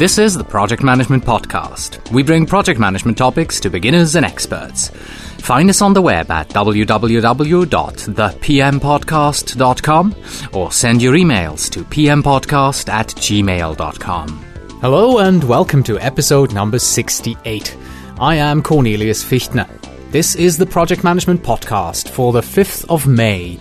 This is the Project Management Podcast. We bring project management topics to beginners and experts. Find us on the web at www.thepmpodcast.com or send your emails to pmpodcast@gmail.com. Hello and welcome to episode number 68. I am Cornelius Fichtner. This is the Project Management Podcast for the 5th of May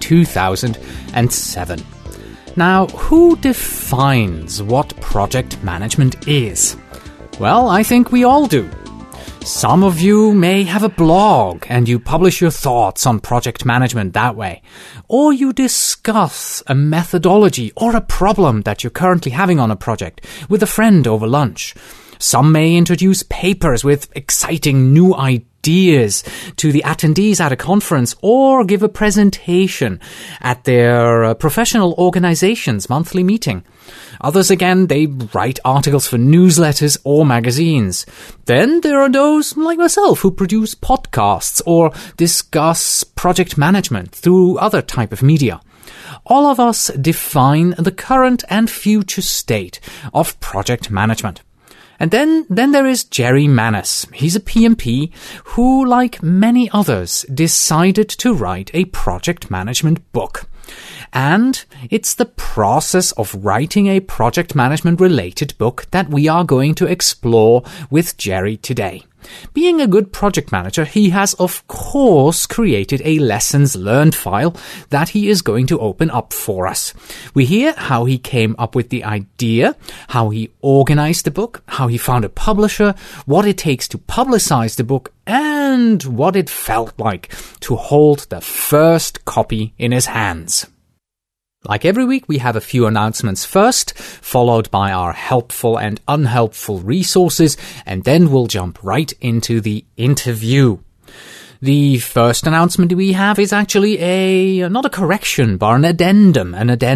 2007. Now, who defines what project management is? Well, I think we all do. Some of you may have a blog and you publish your thoughts on project management that way. Or you discuss a methodology or a problem that you're currently having on a project with a friend over lunch. Some may introduce papers with exciting new ideas to the attendees at a conference or give a presentation at their professional organization's monthly meeting. Others again, they write articles for newsletters or magazines. Then there are those like myself who produce podcasts or discuss project management through other type of media. All of us define the current and future state of project management. And then there is Jerry Manis. He's a PMP who, like many others, decided to write a project management book. And it's the process of writing a project management related book that we are going to explore with Jerry today. Being a good project manager, he has of course created a lessons learned file that he is going to open up for us. We hear how he came up with the idea, how he organized the book, how he found a publisher, what it takes to publicize the book, and what it felt like to hold the first copy in his hands. Like every week, we have a few announcements first, followed by our helpful and unhelpful resources, and then we'll jump right into the interview. The first announcement we have is actually not a correction, but an addendum.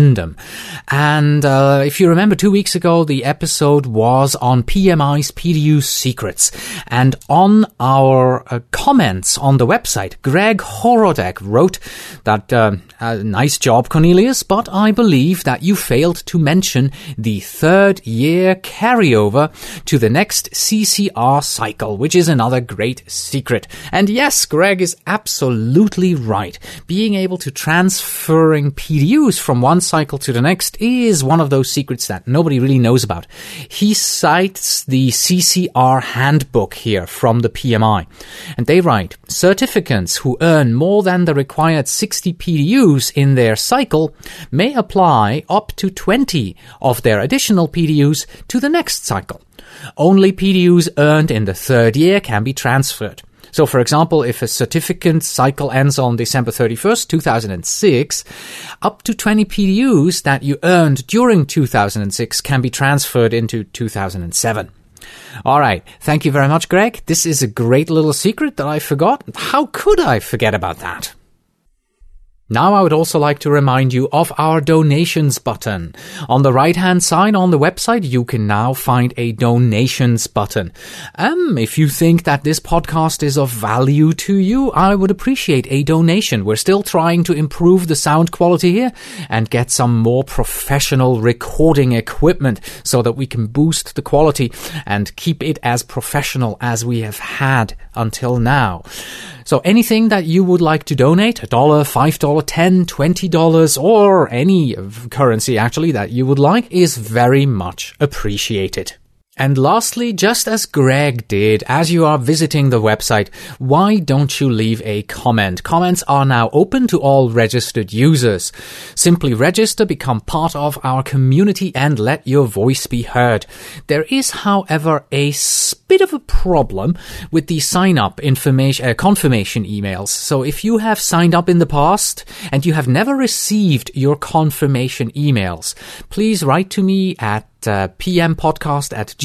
And if you remember 2 weeks ago, the episode was on PMI's PDU secrets. And on our comments on the website, Greg Horodek wrote that, nice job, Cornelius, but I believe that you failed to mention the third year carryover to the next CCR cycle, which is another great secret. And yes, Greg is absolutely right. Being able to transferring PDUs from one cycle to the next is one of those secrets that nobody really knows about. He cites the CCR handbook here from the PMI. And they write, certificants who earn more than the required 60 PDUs in their cycle may apply up to 20 of their additional PDUs to the next cycle. Only PDUs earned in the third year can be transferred. So, for example, if a certificate cycle ends on December 31st, 2006, up to 20 PDUs that you earned during 2006 can be transferred into 2007. All right. Thank you very much, Greg. This is a great little secret that I forgot. How could I forget about that? Now I would also like to remind you of our donations button. On the right-hand side on the website, you can now find a donations button. If you think that this podcast is of value to you, I would appreciate a donation. We're still trying to improve the sound quality here and get some more professional recording equipment so that we can boost the quality and keep it as professional as we have had until now. So anything that you would like to donate, $1, $5, $10, $20, or any currency actually that you would like, is very much appreciated. And lastly, just as Greg did, as you are visiting the website, why don't you leave a comment? Comments are now open to all registered users. Simply register, become part of our community, and let your voice be heard. There is, however, a bit of a problem with the sign-up confirmation emails. So if you have signed up in the past and you have never received your confirmation emails, please write to me at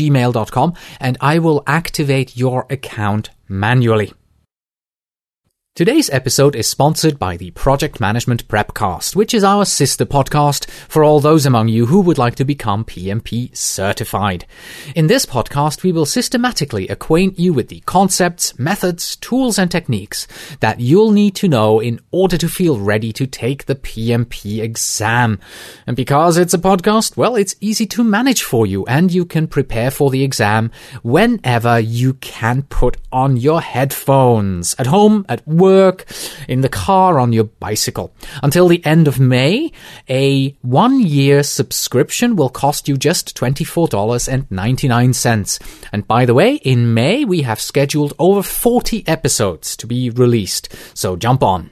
pmpodcast@gmail.com and I will activate your account manually. Today's episode is sponsored by the Project Management Prepcast, which is our sister podcast for all those among you who would like to become PMP certified. In this podcast, we will systematically acquaint you with the concepts, methods, tools, and techniques that you'll need to know in order to feel ready to take the PMP exam. And because it's a podcast, well, it's easy to manage for you, and you can prepare for the exam whenever you can put on your headphones, at home, at work, in the car, on your bicycle. Until the end of May, a 1-year subscription will cost you just $24.99. And by the way, in May, we have scheduled over 40 episodes to be released. So jump on.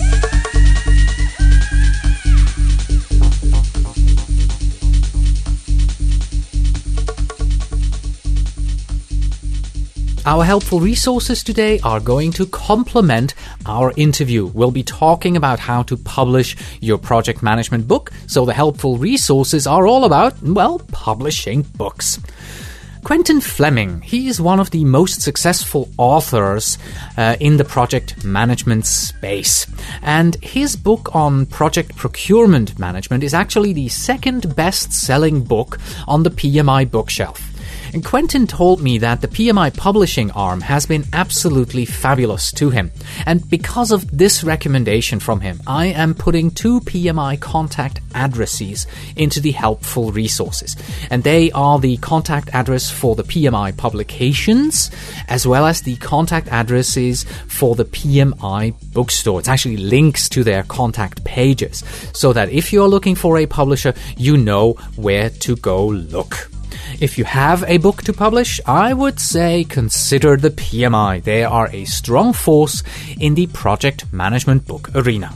Our helpful resources today are going to complement our interview. We'll be talking about how to publish your project management book. So the helpful resources are all about, well, publishing books. Quentin Fleming, he is one of the most successful authors in the project management space. And his book on project procurement management is actually the second best-selling book on the PMI bookshelf. And Quentin told me that the PMI publishing arm has been absolutely fabulous to him. And because of this recommendation from him, I am putting 2 PMI contact addresses into the helpful resources. And they are the contact address for the PMI publications, as well as the contact addresses for the PMI bookstore. It's actually links to their contact pages, so that if you're looking for a publisher, you know where to go look. If you have a book to publish, I would say consider the PMI. They are a strong force in the project management book arena.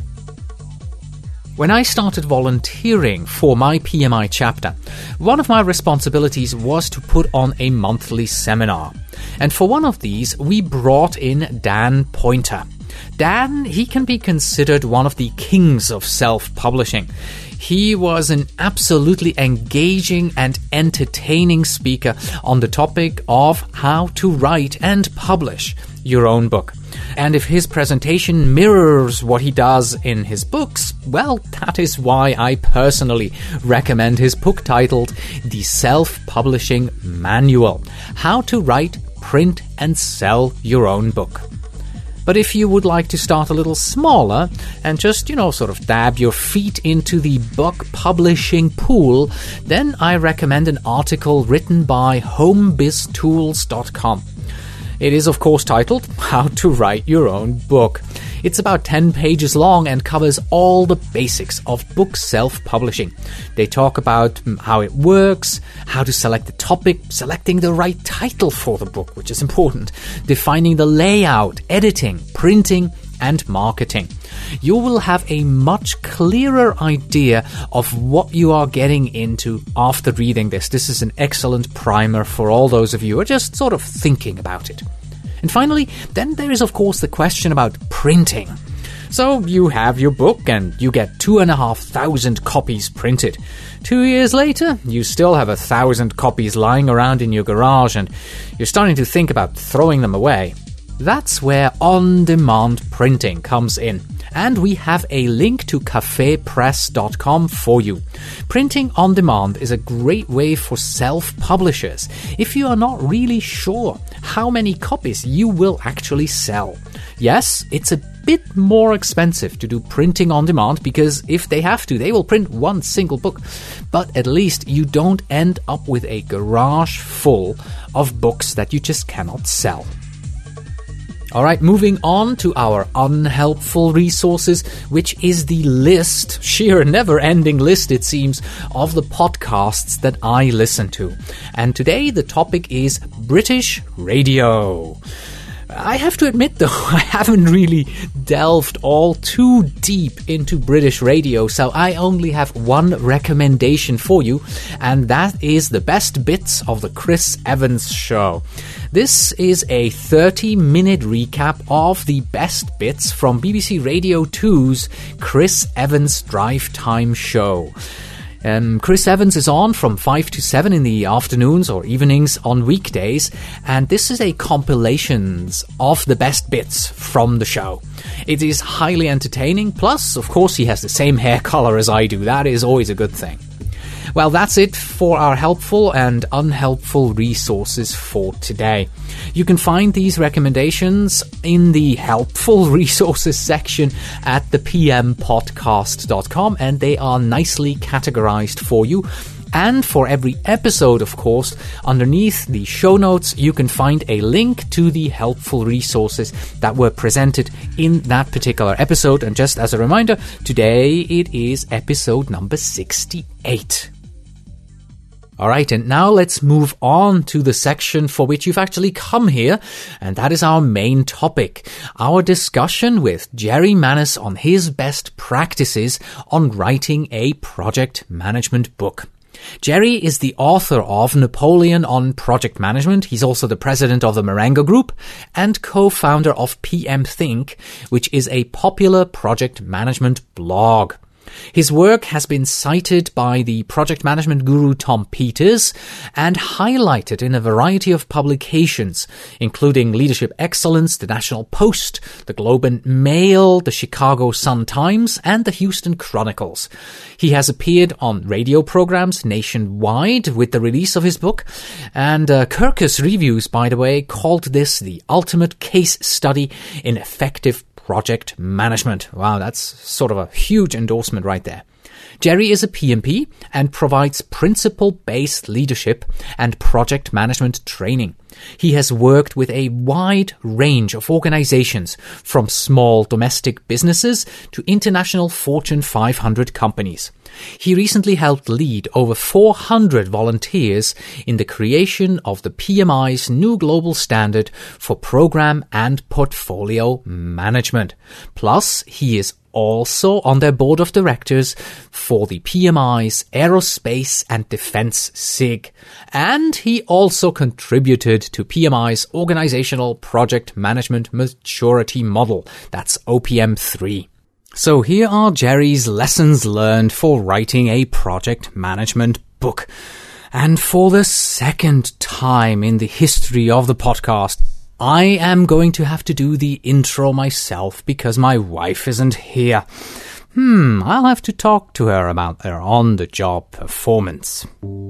When I started volunteering for my PMI chapter, one of my responsibilities was to put on a monthly seminar. And for one of these, we brought in Dan Pointer. Dan, he can be considered one of the kings of self-publishing. He was an absolutely engaging and entertaining speaker on the topic of how to write and publish your own book. And if his presentation mirrors what he does in his books, well, that is why I personally recommend his book titled The Self-Publishing Manual: How to Write, Print, and Sell Your Own Book. But if you would like to start a little smaller and just, sort of dab your feet into the book publishing pool, then I recommend an article written by homebiztools.com. It is, of course, titled How to Write Your Own Book. It's about 10 pages long and covers all the basics of book self-publishing. They talk about how it works, how to select the topic, selecting the right title for the book, which is important, defining the layout, editing, printing, and marketing. You will have a much clearer idea of what you are getting into after reading this. This is an excellent primer for all those of you who are just sort of thinking about it. And finally, then there is, of course, the question about printing. So you have your book and you get 2,500 copies printed. 2 years later, you still have 1,000 copies lying around in your garage and you're starting to think about throwing them away. That's where on-demand printing comes in. And we have a link to cafepress.com for you. Printing on demand is a great way for self-publishers if you are not really sure how many copies you will actually sell. Yes, it's a bit more expensive to do printing on demand because if they have to, they will print one single book. But at least you don't end up with a garage full of books that you just cannot sell. All right, moving on to our unhelpful resources, which is the list, sheer never-ending list, it seems, of the podcasts that I listen to. And today the topic is British radio. I have to admit, though, I haven't really delved all too deep into British radio, so I only have one recommendation for you, and that is the best bits of the Chris Evans Show. This is a 30-minute recap of the best bits from BBC Radio 2's Chris Evans Drive Time Show. Chris Evans is on from 5 to 7 in the afternoons or evenings on weekdays, and this is a compilations of the best bits from the show. It is highly entertaining, plus, of course, he has the same hair color as I do. That is always a good thing. Well, that's it for our helpful and unhelpful resources for today. You can find these recommendations in the helpful resources section at thepmpodcast.com, and they are nicely categorized for you. And for every episode, of course, underneath the show notes, you can find a link to the helpful resources that were presented in that particular episode. And just as a reminder, today it is episode number 68. All right, and now let's move on to the section for which you've actually come here, and that is our main topic, our discussion with Jerry Manis on his best practices on writing a project management book. Jerry is the author of Napoleon on Project Management. He's also the president of the Marengo Group and co-founder of PM Think, which is a popular project management blog. His work has been cited by the project management guru Tom Peters and highlighted in a variety of publications, including Leadership Excellence, the National Post, the Globe and Mail, the Chicago Sun-Times, and the Houston Chronicles. He has appeared on radio programs nationwide with the release of his book, and Kirkus Reviews, by the way, called this the ultimate case study in effective project management. Wow, that's sort of a huge endorsement right there. Jerry is a PMP and provides principle-based leadership and project management training. He has worked with a wide range of organizations, from small domestic businesses to international Fortune 500 companies. He recently helped lead over 400 volunteers in the creation of the PMI's new global standard for program and portfolio management. Plus, he is also on their board of directors for the PMI's Aerospace and Defense SIG. And he also contributed to PMI's Organizational Project Management Maturity Model. That's OPM3. So here are Jerry's lessons learned for writing a project management book. And for the second time in the history of the podcast, I am going to have to do the intro myself because my wife isn't here. I'll have to talk to her about their on-the-job performance.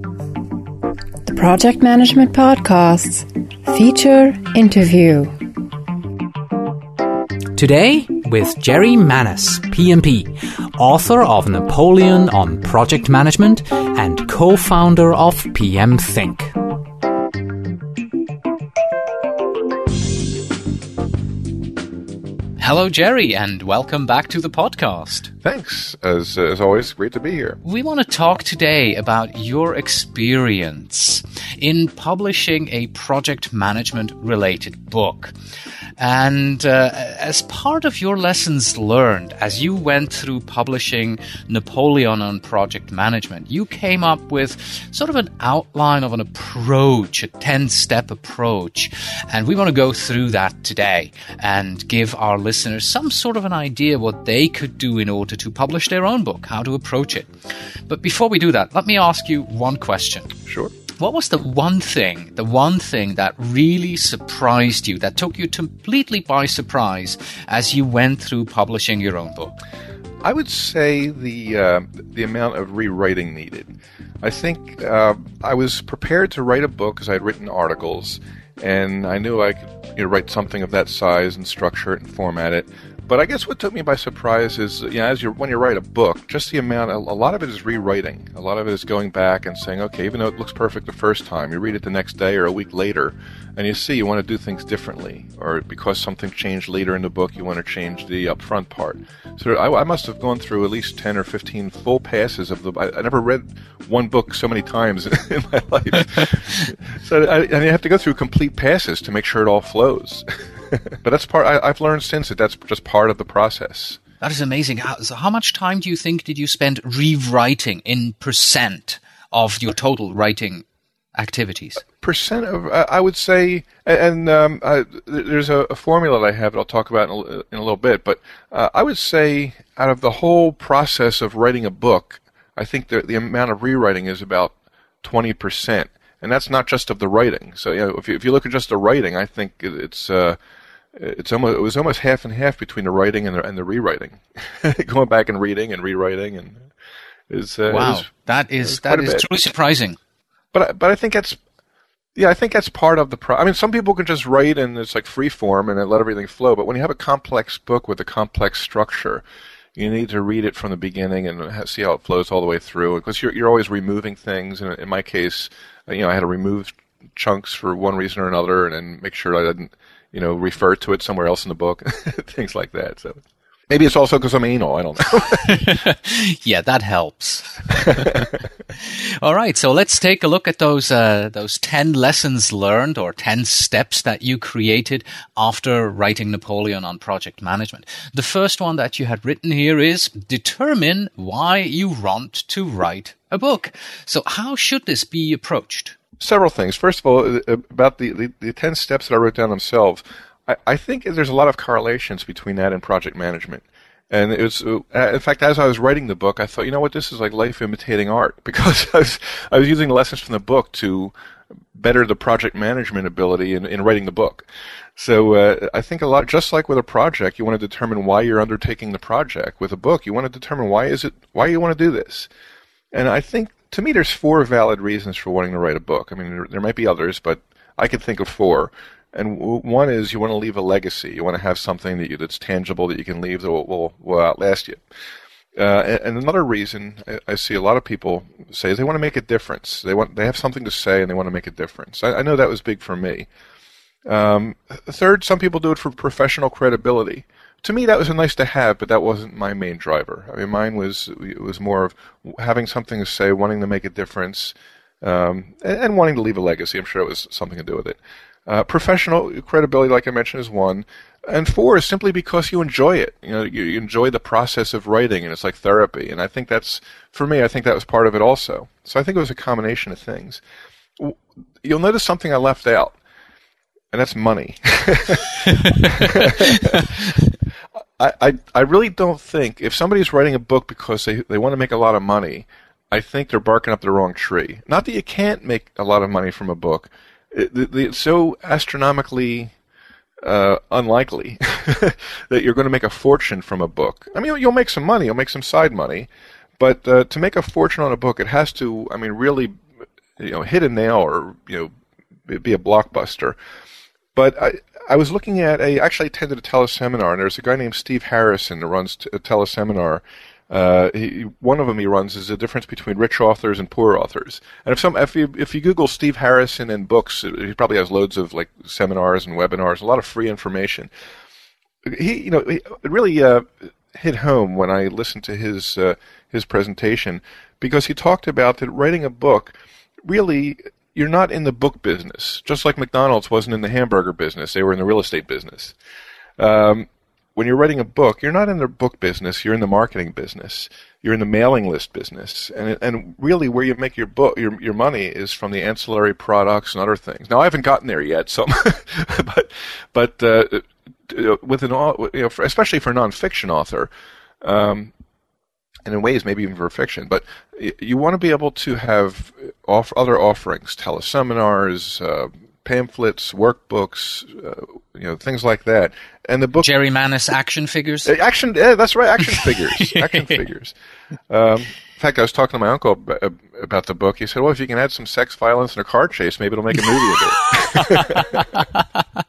The Project Management Podcast's feature interview. Today, with Jerry Manis, PMP, author of Napoleon on Project Management and co-founder of PM Think. Hello, Jerry, and welcome back to the podcast. Thanks. As always, great to be here. We want to talk today about your experience in publishing a project management-related book. And as part of your lessons learned, as you went through publishing Napoleon on Project Management, you came up with sort of an outline of an approach, a 10-step approach. And we want to go through that today and give our listeners some sort of an idea what they could do in order to publish their own book, how to approach it. But before we do that, let me ask you one question. Sure. What was the one thing that really surprised you, that took you completely by surprise as you went through publishing your own book? I would say the amount of rewriting needed. I think I was prepared to write a book because I had written articles, and I knew I could write something of that size and structure it and format it. But I guess what took me by surprise is, when you write a book, just the amount, a lot of it is rewriting. A lot of it is going back and saying, okay, even though it looks perfect the first time, you read it the next day or a week later, and you see you want to do things differently. Or because something changed later in the book, you want to change the upfront part. So I must have gone through at least 10 or 15 full passes of I never read one book so many times in my life. So I have to go through complete passes to make sure it all flows. But that's I've learned since that's just part of the process. That is amazing. How much time do you think did you spend rewriting in percent of your total writing activities? Percent of, I would say, and there's a formula that I have that I'll talk about in a little bit, but I would say out of the whole process of writing a book, I think the amount of rewriting is about 20%, and that's not just of the writing. So if you look at just the writing, I think it was almost half and half between the writing and the rewriting, going back and reading and rewriting, and wow, that is truly surprising. But I think that's part of the I mean, some people can just write and it's like free form and let everything flow. But when you have a complex book with a complex structure, you need to read it from the beginning and see how it flows all the way through. Because you're always removing things. And in my case, I had to remove chunks for one reason or another, and then make sure I didn't, refer to it somewhere else in the book, things like that. So maybe it's also because I'm anal. I don't know. Yeah, that helps. All right, so let's take a look at those 10 lessons learned, or 10 steps that you created after writing Napoleon on project management. The first one that you had written here is determine why you want to write a book. So how should this be approached? Several things. First of all, about the 10 steps that I wrote down themselves, I think there's a lot of correlations between that and project management. And it was, in fact, as I was writing the book, I thought, this is like life imitating art, because I was using lessons from the book to better the project management ability in writing the book. So I think just like with a project, you want to determine why you're undertaking the project. With a book, you want to determine why you want to do this. And I think, to me, there's 4 valid reasons for wanting to write a book. I mean, there might be others, but I could think of 4. And one is you want to leave a legacy. You want to have something that's tangible that you can leave that will outlast you. And another reason I see a lot of people say is they want to make a difference. They have something to say and they want to make a difference. I know that was big for me. Third, some people do it for professional credibility. To me, that was a nice to have, but that wasn't my main driver. I mean, mine was more of having something to say, wanting to make a difference, and wanting to leave a legacy. I'm sure it was something to do with it. Professional credibility, like I mentioned, is 1. And 4 is simply because you enjoy it. You enjoy the process of writing, and it's like therapy. And I think for me, I think that was part of it also. So I think it was a combination of things. You'll notice something I left out, and that's money. I really don't think, if somebody's writing a book because they want to make a lot of money, I think they're barking up the wrong tree. Not that you can't make a lot of money from a book. It's so astronomically unlikely that you're going to make a fortune from a book. I mean, you'll make some money, you'll make some side money, but to make a fortune on a book, it has to, really, hit a nail or be a blockbuster. But I was looking at I actually attended a teleseminar, and there's a guy named Steve Harrison that runs a teleseminar. One of them he runs is the difference between rich authors and poor authors. And if you Google Steve Harrison and books, he probably has loads of like seminars and webinars, a lot of free information. It really hit home when I listened to his presentation, because he talked about that writing a book, really, you're not in the book business. Just like McDonald's wasn't in the hamburger business, they were in the real estate business. When you're writing a book, you're not in the book business, you're in the marketing business. You're in the mailing list business. And really where you make your money is from the ancillary products and other things. Now, I haven't gotten there yet, so but with especially for a nonfiction author, and in ways maybe even for fiction, but you want to be able to have other offerings, teleseminars, pamphlets, workbooks, things like that. And the book, Jerry Manis action figures. That's right, action figures, action figures. In fact, I was talking to my uncle about the book. He said, "Well, if you can add some sex, violence, and a car chase, maybe it'll make a movie of it."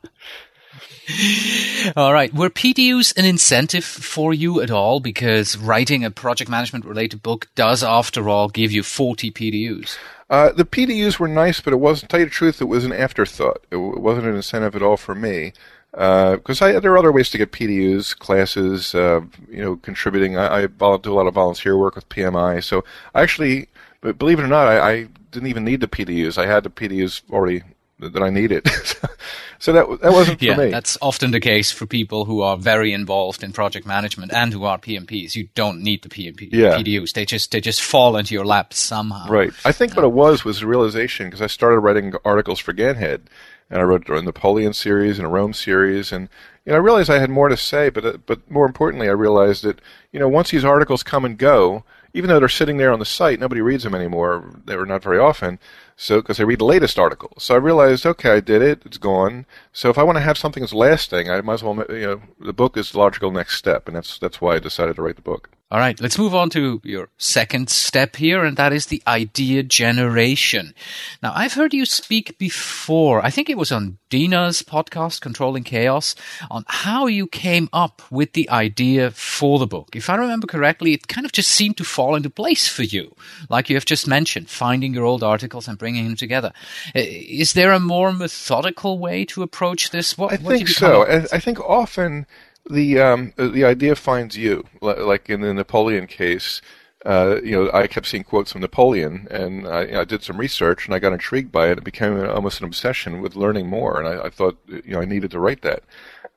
All right. Were PDUs an incentive for you at all? Because writing a project management related book does, after all, give you 40 PDUs. The PDUs were nice, but it wasn't, to tell you the truth, it was an afterthought. It wasn't an incentive at all for me. Because there are other ways to get PDUs, classes, contributing. I do a lot of volunteer work with PMI. So I actually, believe it or not, I didn't even need the PDUs. I had the PDUs already that I needed. So that wasn't for me. Yeah, that's often the case for people who are very involved in project management and who are PMPs. You don't need the PDUs. They just fall into your lap somehow. Right. I think what it was the realization, because I started writing articles for Ganhead, and I wrote a Napoleon series and a Rome series, and I realized I had more to say, but more importantly, I realized that once these articles come and go, even though they're sitting there on the site, nobody reads them anymore. They were not very often. So, because they read the latest article. So I realized, okay, I did it. It's gone. So if I want to have something that's lasting, I might as well, the book is the logical next step. And that's why I decided to write the book. All right, let's move on to your second step here, and that is the idea generation. Now, I've heard you speak before, I think it was on Dina's podcast, Controlling Chaos, on how you came up with the idea for the book. If I remember correctly, it kind of just seemed to fall into place for you, like you have just mentioned, finding your old articles and bringing them together. Is there a more methodical way to approach this? I think so. I think often the idea finds you, like in the Napoleon case. I kept seeing quotes from Napoleon, and I did some research, and I got intrigued by it. It became almost an obsession with learning more, and I thought I needed to write that.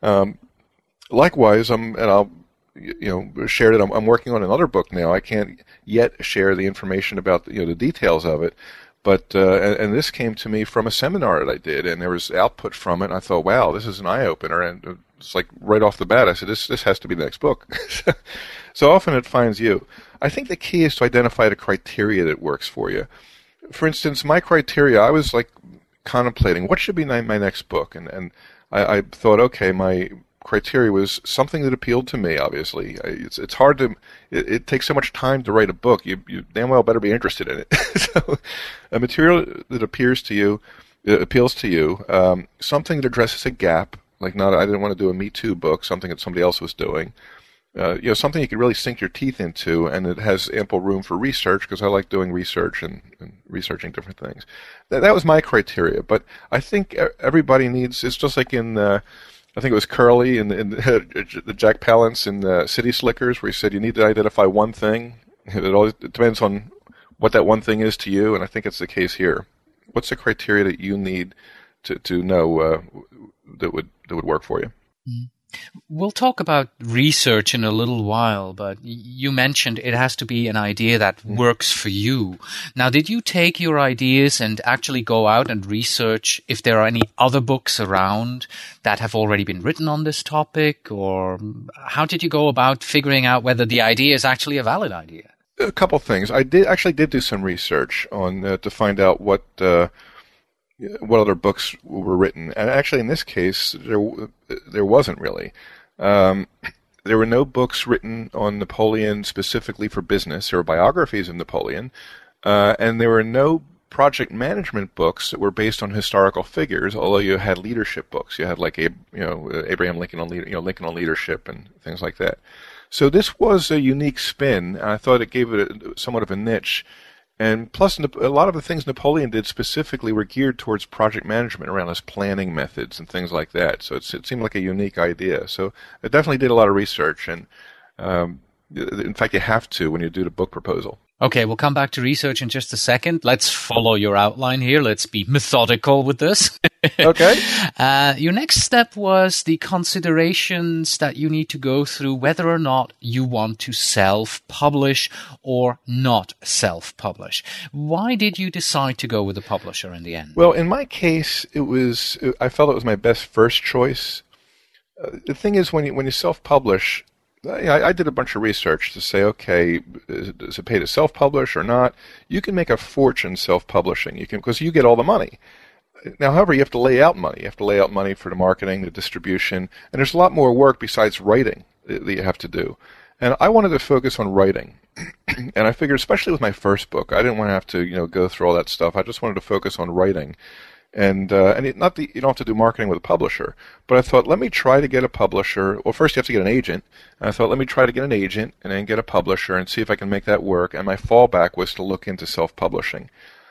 Likewise, I'll share that I'm working on another book now. I can't yet share the information about the details of it. But and this came to me from a seminar that I did, and there was output from it. And I thought, wow, this is an eye opener, and it's like right off the bat, I said, this has to be the next book. So often it finds you. I think the key is to identify the criteria that works for you. For instance, my criteria, I was like contemplating what should be my next book, and I thought, okay, my criteria was something that appealed to me. Obviously, it's hard to. It takes so much time to write a book. You damn well better be interested in it. So, a material that appeals to you, something that addresses a gap. Like I didn't want to do a Me Too book, something that somebody else was doing. Something you can really sink your teeth into, and it has ample room for research, because I like doing research and researching different things. That was my criteria. But I think everybody needs. It's just like in. I think it was Curly in the Jack Palance in City Slickers, where he said you need to identify one thing. It depends on what that one thing is to you, and I think it's the case here. What's the criteria that you need to know that would work for you? Mm. We'll talk about research in a little while, but you mentioned it has to be an idea that works for you. Now, did you take your ideas and actually go out and research if there are any other books around that have already been written on this topic, or how did you go about figuring out whether the idea is actually a valid idea? A couple things. I did do some research on to find out what other books were written, and actually in this case there wasn't really. There were no books written on Napoleon specifically for business. There were biographies of Napoleon, and there were no project management books that were based on historical figures. Although you had leadership books, you had like Abraham Lincoln on Lincoln on leadership and things like that. So this was a unique spin. I thought it gave it somewhat of a niche. And plus, a lot of the things Napoleon did specifically were geared towards project management, around his planning methods and things like that. So it seemed like a unique idea. So I definitely did a lot of research, and in fact, you have to when you do the book proposal. Okay, we'll come back to research in just a second. Let's follow your outline here. Let's be methodical with this. Okay. Your next step was the considerations that you need to go through whether or not you want to self-publish or not self-publish. Why did you decide to go with a publisher in the end? Well, in my case, I felt it was my best first choice. The thing is, when you self-publish, I did a bunch of research to say, okay, does it pay to self-publish or not? You can make a fortune self-publishing. Because you get all the money. Now, however, you have to lay out money. You have to lay out money for the marketing, the distribution, and there's a lot more work besides writing that you have to do. And I wanted to focus on writing. And I figured, especially with my first book, I didn't want to have to go through all that stuff. I just wanted to focus on writing. And you don't have to do marketing with a publisher, but I thought, let me try to get a publisher. Well, first you have to get an agent. And I thought, let me try to get an agent and then get a publisher and see if I can make that work. And my fallback was to look into self-publishing.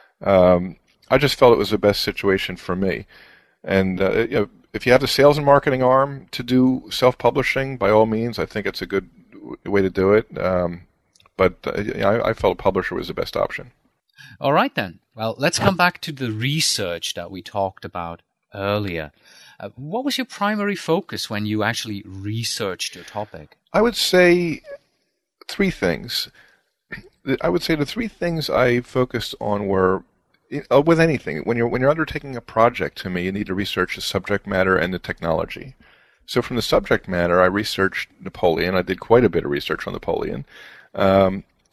I just felt it was the best situation for me. And if you have the sales and marketing arm to do self-publishing, by all means, I think it's a good way to do it. But I felt a publisher was the best option. All right, then. Well, let's come back to the research that we talked about earlier. What was your primary focus when you actually researched your topic? I would say three things. I would say the three things I focused on were, with anything, when you're undertaking a project, to me, you need to research the subject matter and the technology. So from the subject matter, I researched Napoleon. I did quite a bit of research on Napoleon.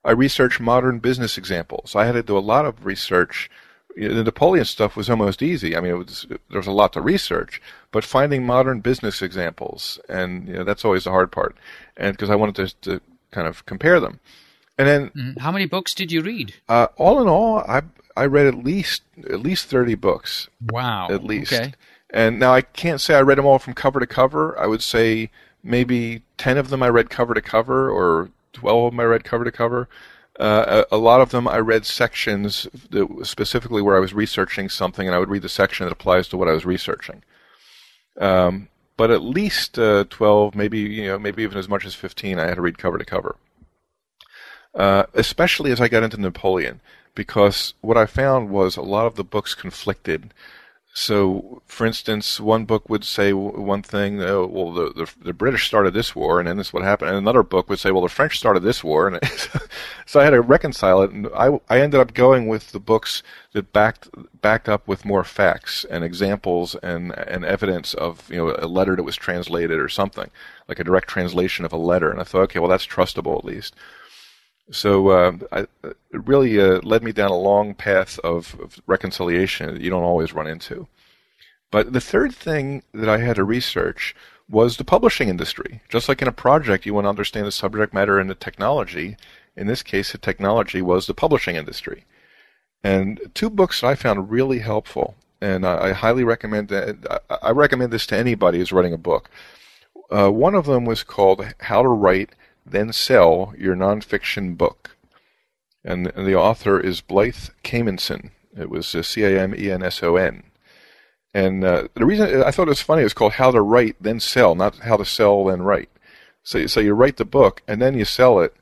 I researched modern business examples. I had to do a lot of research. The Napoleon stuff was almost easy. I mean, there was a lot to research, but finding modern business examples, and that's always the hard part. And because I wanted to kind of compare them. And then, how many books did you read? All in all, I read at least 30 books. Wow. At least. Okay. And now I can't say I read them all from cover to cover. I would say maybe 10 of them I read cover to cover, or 12 of them I read cover to cover. A lot of them I read sections specifically where I was researching something, and I would read the section that applies to what I was researching. But at least 12, maybe even as much as 15, I had to read cover to cover. Especially as I got into Napoleon, because what I found was a lot of the books conflicted. So, for instance, one book would say one thing, the British started this war, and then this is what happened. And another book would say, well, the French started this war. And so I had to reconcile it, and I ended up going with the books that backed up with more facts and examples and evidence of a letter that was translated or something, like a direct translation of a letter. And I thought, okay, well, that's trustable at least. So it really led me down a long path of reconciliation that you don't always run into. But the third thing that I had to research was the publishing industry. Just like in a project, you want to understand the subject matter and the technology. In this case, the technology was the publishing industry. And two books I found really helpful, and I highly recommend that. I recommend this to anybody who's writing a book. One of them was called How to Write Then Sell Your Nonfiction Book. And the author is Blythe Camenson. It was Camenson. And the reason I thought it was funny, it was called How to Write Then Sell, not How to Sell Then Write. So you write the book and then you sell it.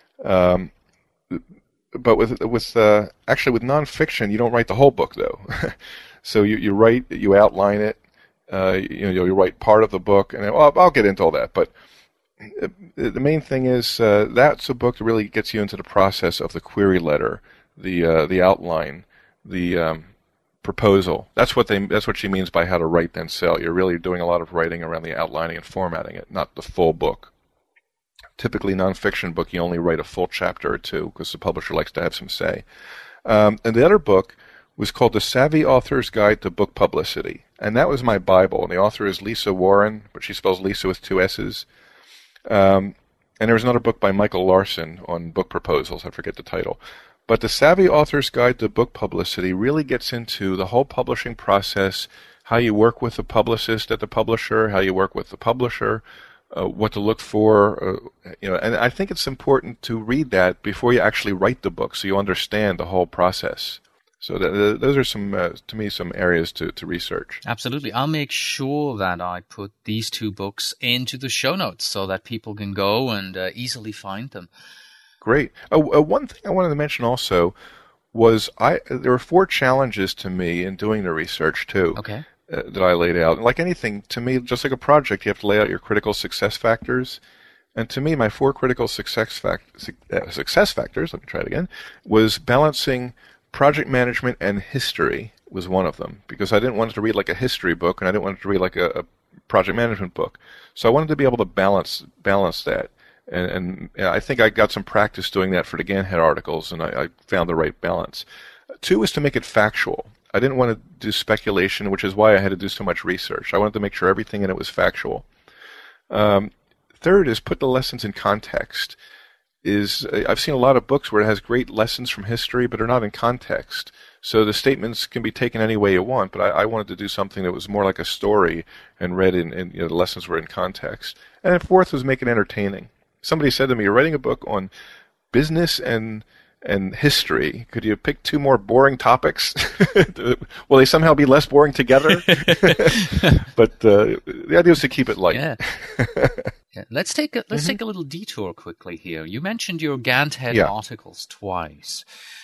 But with nonfiction, you don't write the whole book though. So you outline it. You write part of the book, and I'll get into all that. But the main thing is that's a book that really gets you into the process of the query letter, the outline, the proposal. That's what she means by how to write then sell. You're really doing a lot of writing around the outlining and formatting it, not the full book. Typically, nonfiction book, you only write a full chapter or two because the publisher likes to have some say. And the other book was called The Savvy Author's Guide to Book Publicity. And that was my Bible. And the author is Lisa Warren, but she spells Lisa with two S's. And there was another book by Michael Larson on book proposals. I forget the title. But The Savvy Author's Guide to Book Publicity really gets into the whole publishing process, how you work with the publicist at the publisher, how you work with the publisher, what to look for, and I think it's important to read that before you actually write the book, so you understand the whole process. So those are to me, some areas to research. Absolutely. I'll make sure that I put these two books into the show notes so that people can go and easily find them. Great. One thing I wanted to mention also was there were 4 challenges to me in doing the research too. Okay. That I laid out. Like anything, to me, just like a project, you have to lay out your critical success factors. And to me, my 4 critical success factors, let me try it again, was balancing project management and history was one of them. Because I didn't want to read like a history book, and I didn't want to read like a project management book. So I wanted to be able to balance that. And I think I got some practice doing that for the Ganhead articles, and I found the right balance. 2 is to make it factual. I didn't want to do speculation, which is why I had to do so much research. I wanted to make sure everything in it was factual. 3rd is put the lessons in context. I've seen a lot of books where it has great lessons from history, but they're not in context. So the statements can be taken any way you want, but I wanted to do something that was more like a story and read in the lessons were in context. And then 4th was make it entertaining. Somebody said to me, "You're writing a book on business and history. Could you pick 2 more boring topics? Will they somehow be less boring together?" But the idea is to keep it light. Yeah. Let's take a little detour quickly here. You mentioned your Ganthead articles twice.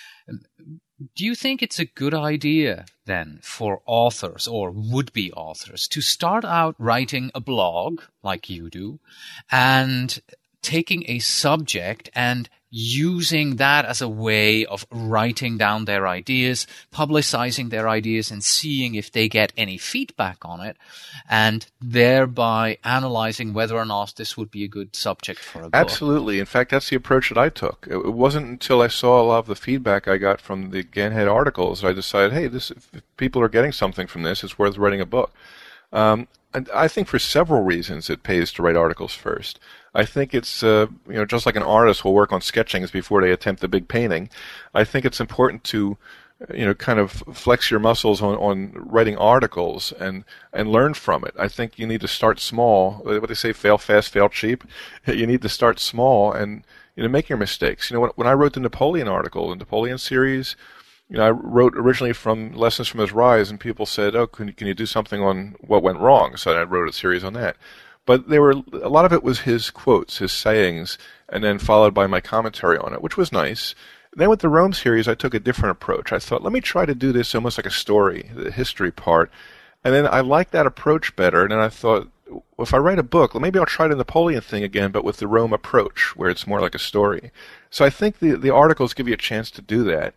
Do you think it's a good idea then for authors or would-be authors to start out writing a blog like you do and taking a subject and using that as a way of writing down their ideas, publicizing their ideas, and seeing if they get any feedback on it, and thereby analyzing whether or not this would be a good subject for a book. Absolutely. In fact, that's the approach that I took. It wasn't until I saw a lot of the feedback I got from the Ganhead articles that I decided, hey, if people are getting something from this, it's worth writing a book. And I think for several reasons it pays to write articles first. I think it's, just like an artist will work on sketchings before they attempt the big painting. I think it's important to, kind of flex your muscles on writing articles and learn from it. I think you need to start small. What they say, fail fast, fail cheap. You need to start small and, make your mistakes. When I wrote the Napoleon article, the Napoleon series, I wrote originally from Lessons from His Rise, and people said, oh, can you do something on what went wrong? So I wrote a series on that. But a lot of it was his quotes, his sayings, and then followed by my commentary on it, which was nice. Then with the Rome series, I took a different approach. I thought, let me try to do this almost like a story, the history part. And then I liked that approach better, and then I thought, well, if I write a book, maybe I'll try the Napoleon thing again, but with the Rome approach, where it's more like a story. So I think the articles give you a chance to do that.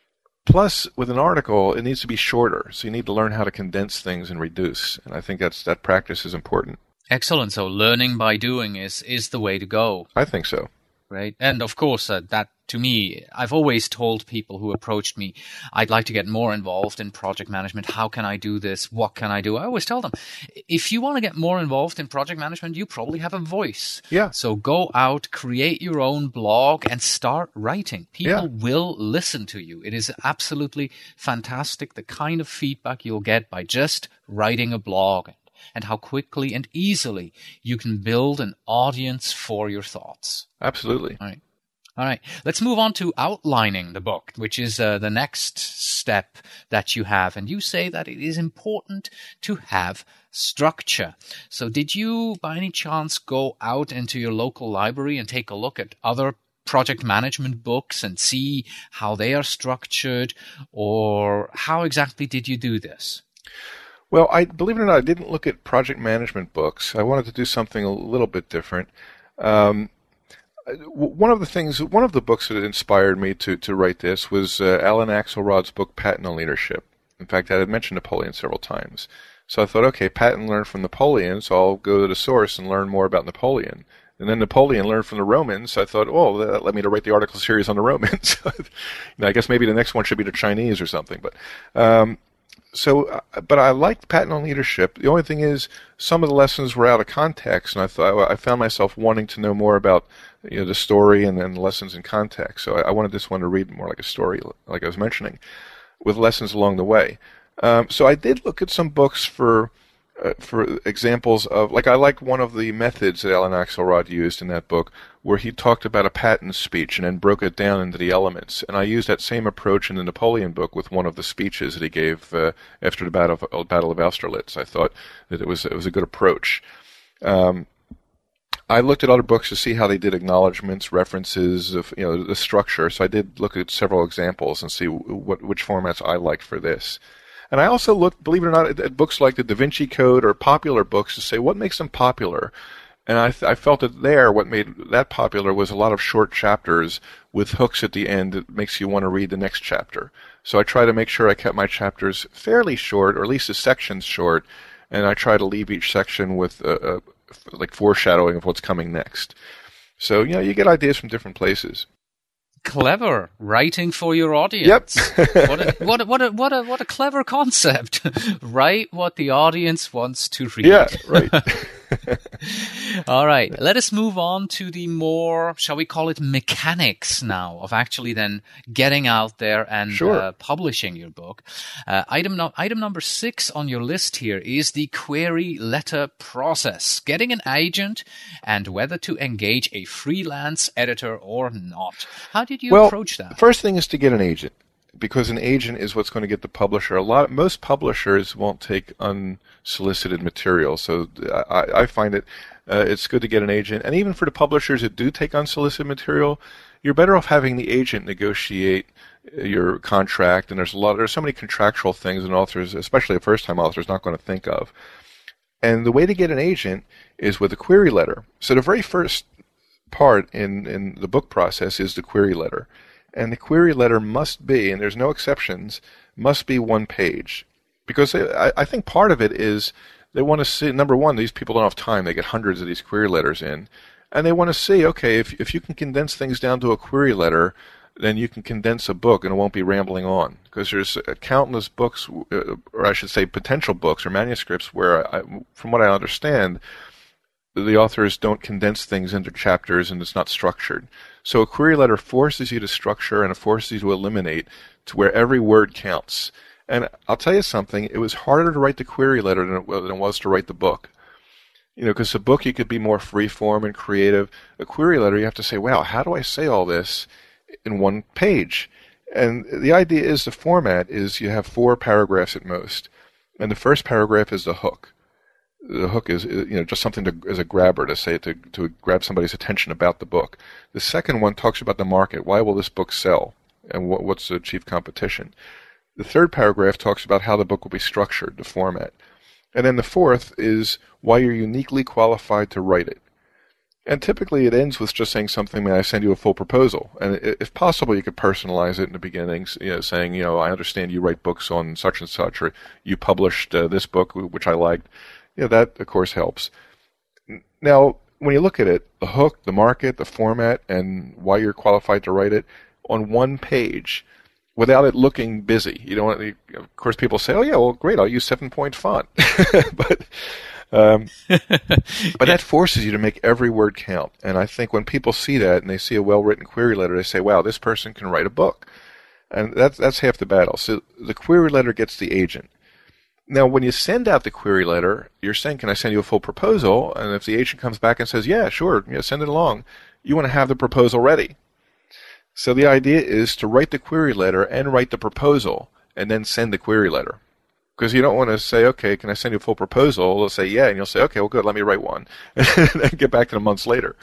Plus, with an article, it needs to be shorter, so you need to learn how to condense things and reduce. And I think that practice is important. Excellent. So learning by doing is the way to go. I think so. Right. And of course, that to me, I've always told people who approached me, I'd like to get more involved in project management. How can I do this? What can I do? I always tell them, if you want to get more involved in project management, you probably have a voice. Yeah. So go out, create your own blog, and start writing. People will listen to you. It is absolutely fantastic, the kind of feedback you'll get by just writing a blog, and how quickly and easily you can build an audience for your thoughts. Absolutely. All right. Let's move on to outlining the book, which is the next step that you have. And you say that it is important to have structure. So did you, by any chance, go out into your local library and take a look at other project management books and see how they are structured, or how exactly did you do this? Well, believe it or not, I didn't look at project management books. I wanted to do something a little bit different. One of the books that inspired me to write this was Alan Axelrod's book, Patton on Leadership. In fact, I had mentioned Napoleon several times. So I thought, okay, Patton learned from Napoleon, so I'll go to the source and learn more about Napoleon. And then Napoleon learned from the Romans, so I thought, oh, that led me to write the article series on the Romans. I guess maybe the next one should be the Chinese or something. But but I liked Patton on Leadership. The only thing is, some of the lessons were out of context, and I found myself wanting to know more about the story and then the lessons in context. So I wanted this one to read more like a story, like I was mentioning, with lessons along the way. So I did look at some books for examples of, I like one of the methods that Alan Axelrod used in that book, where he talked about a Patton speech and then broke it down into the elements. And I used that same approach in the Napoleon book with one of the speeches that he gave after the Battle of Austerlitz. I thought that it was a good approach. I looked at other books to see how they did acknowledgments, references of the structure. So I did look at several examples and see which formats I liked for this. And I also looked, believe it or not, at books like the Da Vinci Code or popular books to say what makes them popular. And I felt that what made that popular was a lot of short chapters with hooks at the end that makes you want to read the next chapter. So I try to make sure I kept my chapters fairly short, or at least the sections short, and I try to leave each section with foreshadowing of what's coming next. So, you get ideas from different places. Clever writing for your audience. Yep. What a clever concept. Write what the audience wants to read. Yeah, right. All right. Let us move on to the more, shall we call it, mechanics now of actually then getting out there and publishing your book. Item number 6 on your list here is the query letter process. Getting an agent and whether to engage a freelance editor or not. How did you approach that? The first thing is to get an agent, because an agent is what's going to get the publisher. Most publishers won't take unsolicited material, so I find it's good to get an agent. And even for the publishers that do take unsolicited material, you're better off having the agent negotiate your contract. And there's so many contractual things an author, especially a first-time author, is not going to think of. And the way to get an agent is with a query letter. So the very first part in the book process is the query letter. And the query letter must be, and there's no exceptions, must be 1 page. Because I think part of it is they want to see, number one, these people don't have time. They get hundreds of these query letters in. And they want to see, okay, if you can condense things down to a query letter, then you can condense a book and it won't be rambling on. Because there's countless books, or I should say potential books or manuscripts where, from what I understand, the authors don't condense things into chapters and it's not structured. So a query letter forces you to structure and it forces you to eliminate to where every word counts. And I'll tell you something, it was harder to write the query letter than it was to write the book. Because a book you could be more free form and creative. A query letter you have to say, wow, how do I say all this in 1 page? And the idea is the format is you have 4 paragraphs at most. And the first paragraph is the hook. The hook is just something as a grabber to say to grab somebody's attention about the book. The second one talks about the market. Why will this book sell? And what's the chief competition? The third paragraph talks about how the book will be structured, the format. And then the fourth is why you're uniquely qualified to write it. And typically it ends with just saying something, may I send you a full proposal? And if possible, you could personalize it in the beginning, saying, I understand you write books on such and such, or you published this book, which I liked. That, of course, helps. Now, when you look at it, the hook, the market, the format, and why you're qualified to write it on 1 page without it looking busy. Of course, people say, oh, yeah, well, great, I'll use 7-point font. But that forces you to make every word count. And I think when people see that and they see a well-written query letter, they say, wow, this person can write a book. And that's half the battle. So the query letter gets the agent. Now, when you send out the query letter, you're saying, can I send you a full proposal? And if the agent comes back and says, yeah, sure, send it along, you want to have the proposal ready. So the idea is to write the query letter and write the proposal and then send the query letter. Because you don't want to say, okay, can I send you a full proposal? They'll say, yeah, and you'll say, okay, well, good, let me write one. And then get back to them months later.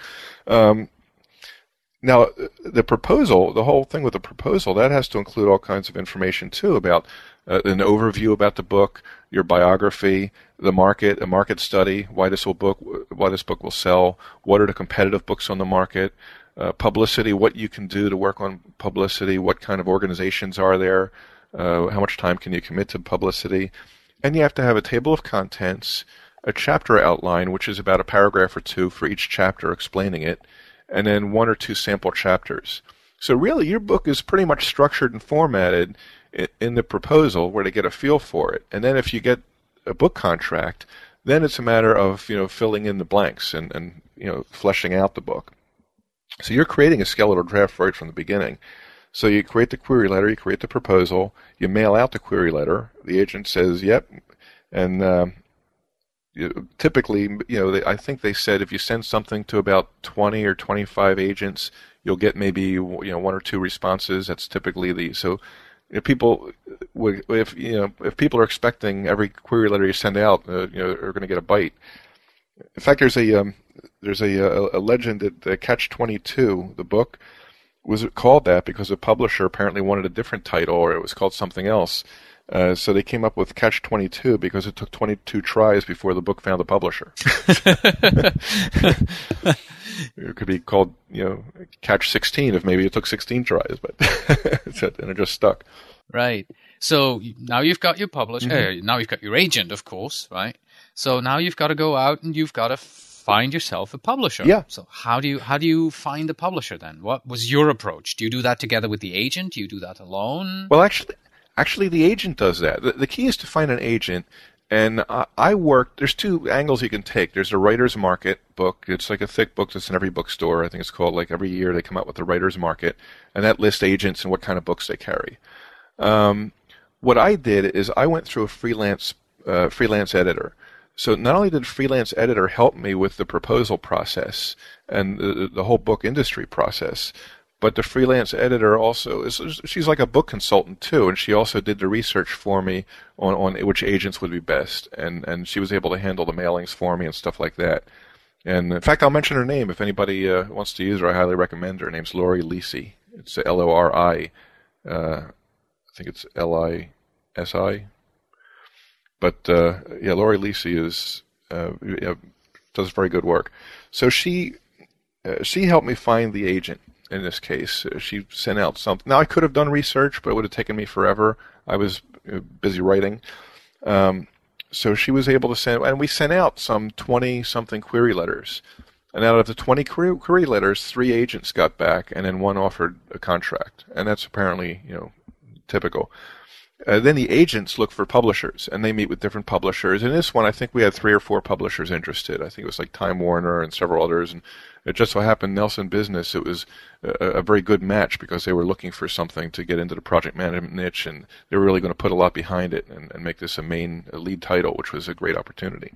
Now, the proposal, the whole thing with the proposal, that has to include all kinds of information, too, about an overview about the book, your biography, the market, a market study, why this book will sell, what are the competitive books on the market, publicity, what you can do to work on publicity, what kind of organizations are there, how much time can you commit to publicity. And you have to have a table of contents, a chapter outline, which is about a paragraph or 2 for each chapter explaining it, and then 1 or 2 sample chapters. So really, your book is pretty much structured and formatted in the proposal where to get a feel for it. And then if you get a book contract, then it's a matter of filling in the blanks and fleshing out the book. So you're creating a skeletal draft right from the beginning. So you create the query letter, you create the proposal, you mail out the query letter. The agent says, yep, and typically, I think they said if you send something to about 20 or 25 agents, you'll get maybe 1 or 2 responses. That's typically so. People, if people are expecting every query letter you send out, are going to get a bite. In fact, there's a legend that Catch-22, the book, was called that because the publisher apparently wanted a different title, or it was called something else. So they came up with Catch-22 because it took 22 tries before the book found a publisher. It could be called, Catch-16 if maybe it took 16 tries, but and it just stuck. Right. So now you've got your publisher. Now you've got your agent, of course, right? So now you've got to go out and you've got to find yourself a publisher. Yeah. So how do you find a publisher then? What was your approach? Do you do that together with the agent? Do you do that alone? Well, actually, the agent does that. The key is to find an agent. And there's 2 angles you can take. There's a writer's market book. It's like a thick book that's in every bookstore. I think it's called, like, every year they come out with the writer's market. And that lists agents and what kind of books they carry. What I did is I went through a freelance editor. So not only did freelance editor help me with the proposal process and the whole book industry process, but the freelance editor also she's like a book consultant too, and she also did the research for me on which agents would be best, and she was able to handle the mailings for me and stuff like that. And in fact, I'll mention her name if anybody wants to use her. I highly recommend her. Her name's Lori Lisi. It's Lori. I think it's Lisi. But Lori Lisi does very good work. So she she helped me find the agent. In this case, she sent out something. Now, I could have done research, but it would have taken me forever. I was busy writing. So she was able to send, and we sent out some 20-something query letters. And out of the 20 query letters, 3 agents got back, and then 1 offered a contract. And that's apparently, typical. Then the agents look for publishers, and they meet with different publishers. In this one, I think we had 3 or 4 publishers interested. I think it was like Time Warner and several others. And it just so happened Nelson Business, it was a very good match because they were looking for something to get into the project management niche, and they were really going to put a lot behind it and make this a lead title, which was a great opportunity.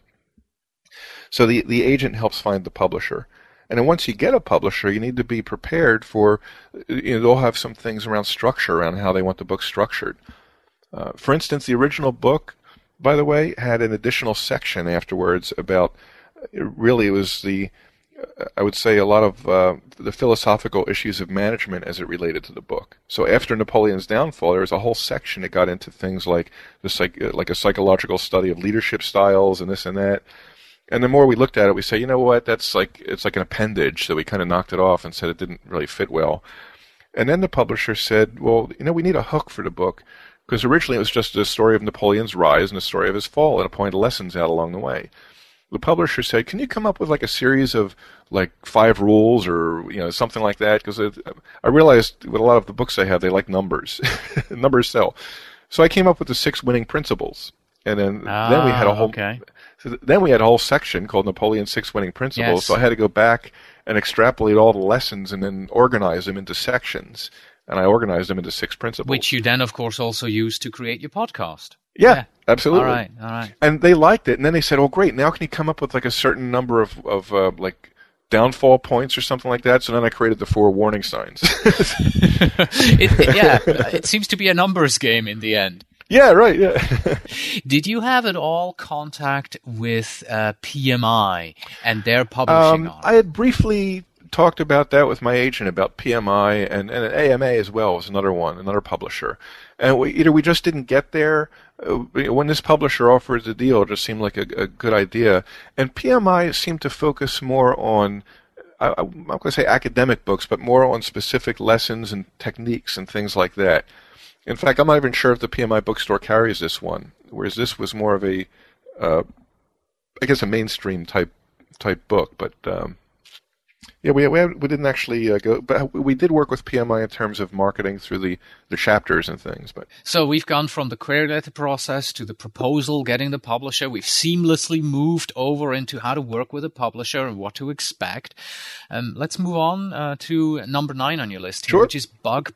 So the agent helps find the publisher. And then once you get a publisher, you need to be prepared for, they'll have some things around structure, around how they want the book structured. For instance, the original book, by the way, had an additional section afterwards about, really it was I would say a lot of the philosophical issues of management as it related to the book. So after Napoleon's downfall, there was a whole section that got into things like like a psychological study of leadership styles and this and that. And the more we looked at it, we say, you know what, it's like an appendage. So we kind of knocked it off and said it didn't really fit well. And then the publisher said, well, we need a hook for the book. Because originally it was just a story of Napoleon's rise and a story of his fall and a point of lessons out along the way. The publisher said, can you come up with like a series of like 5 rules or something like that? Because I realized with a lot of the books I have, they like numbers. Numbers sell. So I came up with the 6 winning principles. And then we had a whole then we had a whole section called Napoleon's 6 winning principles. Yes. So I had to go back and extrapolate all the lessons and then organize them into sections. And I organized them into 6 principles. Which you then, of course, also use to create your podcast. Yeah, absolutely. All right. And they liked it. And then they said, well, great, now can you come up with like a certain number of like downfall points or something like that? So then I created the 4 warning signs. It seems to be a numbers game in the end. Yeah, right, yeah. Did you have at all contact with PMI and their publishing arm? I had briefly talked about that with my agent, about PMI and AMA as well was another publisher. And we just didn't get there. When this publisher offered the deal, it just seemed like a good idea. And PMI seemed to focus more on, I'm not going to say academic books, but more on specific lessons and techniques and things like that. In fact, I'm not even sure if the PMI bookstore carries this one, whereas this was more of a, I guess, a mainstream type book. But yeah, we didn't actually go, but we did work with PMI in terms of marketing through the chapters and things. But so we've gone from the query letter process to the proposal, getting the publisher. We've seamlessly moved over into how to work with a publisher and what to expect. Let's move on to number 9 on your list here, which is bug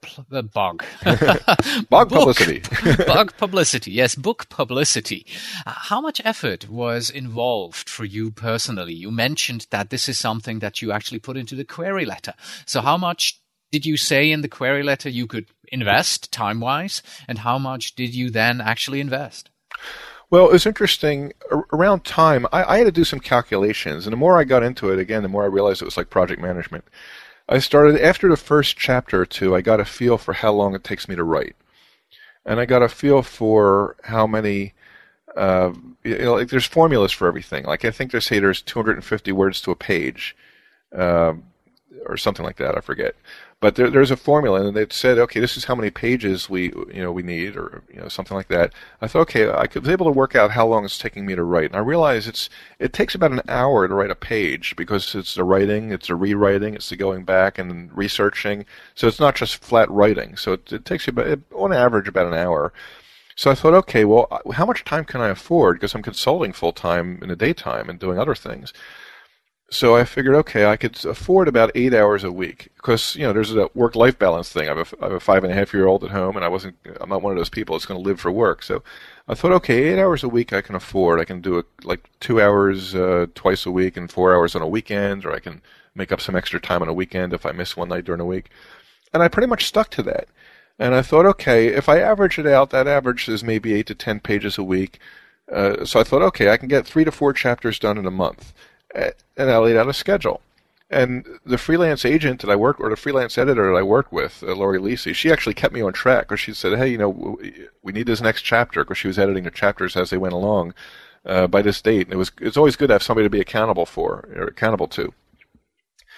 publicity. Bug publicity. Yes, book publicity. How much effort was involved for you personally? You mentioned that this is something that you actually put into the query letter. So how much did you say in the query letter you could invest time-wise, and how much did you then actually invest? Well, it was interesting. Around time, I had to do some calculations, and the more I got into it, again, the more I realized it was like project management. I started, after the first chapter or 2, I got a feel for how long it takes me to write. And I got a feel for how many, like there's formulas for everything. Like I think there's 250 words to a page. Or something like that, I forget. But there's a formula, and they said, okay, this is how many pages we need, or something like that. I thought, okay, I was able to work out how long it's taking me to write, and I realized it takes about an hour to write a page because it's the writing, it's the rewriting, it's the going back and researching. So it's not just flat writing. So it takes you on average about an hour. So I thought, okay, well, how much time can I afford? Because I'm consulting full time in the daytime and doing other things. So I figured, okay, I could afford about 8 hours a week because, there's a work-life balance thing. I have a 5.5-year-old at home, and I'm not one of those people that's going to live for work. So I thought, okay, 8 hours a week I can afford. I can do like 2 hours twice a week and 4 hours on a weekend, or I can make up some extra time on a weekend if I miss one night during the week. And I pretty much stuck to that. And I thought, okay, if I average it out, that average is maybe 8 to 10 pages a week. So I thought, okay, I can get 3 to 4 chapters done in a month. And I laid out a schedule. And the freelance agent that I worked, or the freelance editor that I worked with, Lori Lisi, she actually kept me on track because she said, hey, we need this next chapter, because she was editing the chapters as they went along by this date. And it's always good to have somebody to be accountable to.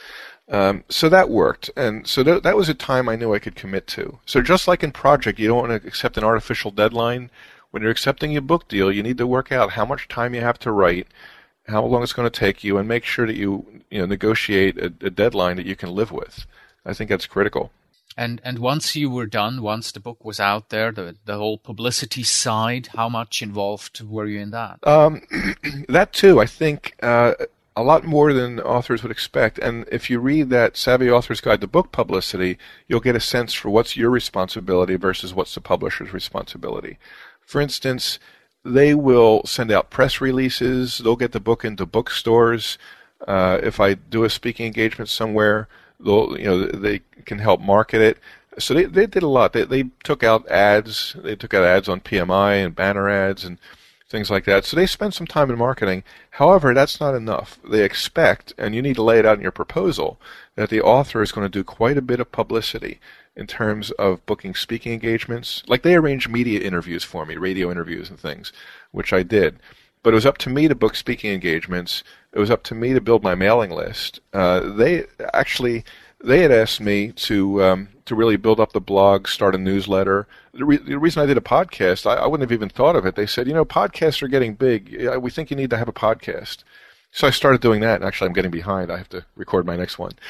So that worked, and so that was a time I knew I could commit to. So just like in project, you don't want to accept an artificial deadline. When you're accepting a book deal, you need to work out how much time you have to write, how long it's going to take you, and make sure that you negotiate a deadline that you can live with. I think that's critical. And once you were done, once the book was out there, the whole publicity side, how much involved were you in that? That too, I think. A lot more than authors would expect. And if you read that Savvy Author's Guide to Book Publicity, you'll get a sense for what's your responsibility versus what's the publisher's responsibility. For instance, they will send out press releases. They'll get the book into bookstores. If I do a speaking engagement somewhere, they can help market it. So they did a lot. They took out ads. They took out ads on PMI and banner ads and things like that. So they spend some time in marketing. However, that's not enough. They expect, and you need to lay it out in your proposal, that the author is going to do quite a bit of publicity in terms of booking speaking engagements. Like they arranged media interviews for me, radio interviews and things, which I did. But it was up to me to book speaking engagements. It was up to me to build my mailing list. They had asked me to really build up the blog, start a newsletter. The reason I did a podcast, I wouldn't have even thought of it. They said, podcasts are getting big. We think you need to have a podcast. So I started doing that. And actually, I'm getting behind. I have to record my next one.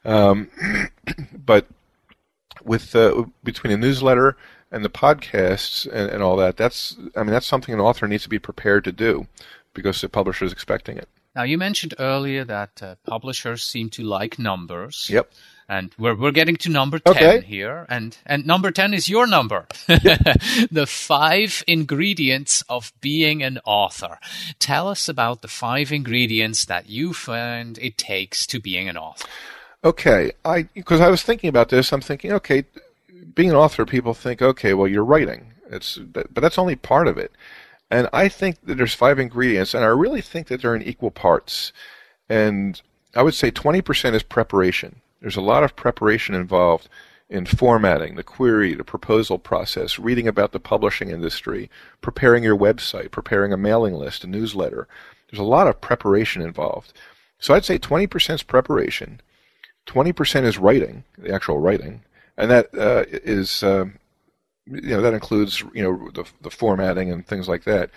But with between a newsletter and the podcasts and all that, that's something an author needs to be prepared to do because the publisher is expecting it. Now, you mentioned earlier that publishers seem to like numbers. Yep. And we're getting to number 10 here. And number 10 is your number. The 5 ingredients of being an author. Tell us about the 5 ingredients that you find it takes to being an author. Okay. Because I was thinking about this, I'm thinking, okay, being an author, people think, okay, well, you're writing. But that's only part of it. And I think that there's 5 ingredients, and I really think that they're in equal parts. And I would say 20% is preparation. There's a lot of preparation involved in formatting, the query, the proposal process, reading about the publishing industry, preparing your website, preparing a mailing list, a newsletter. There's a lot of preparation involved. So I'd say 20% is preparation, 20% is writing, the actual writing, and that is that includes the formatting and things like that.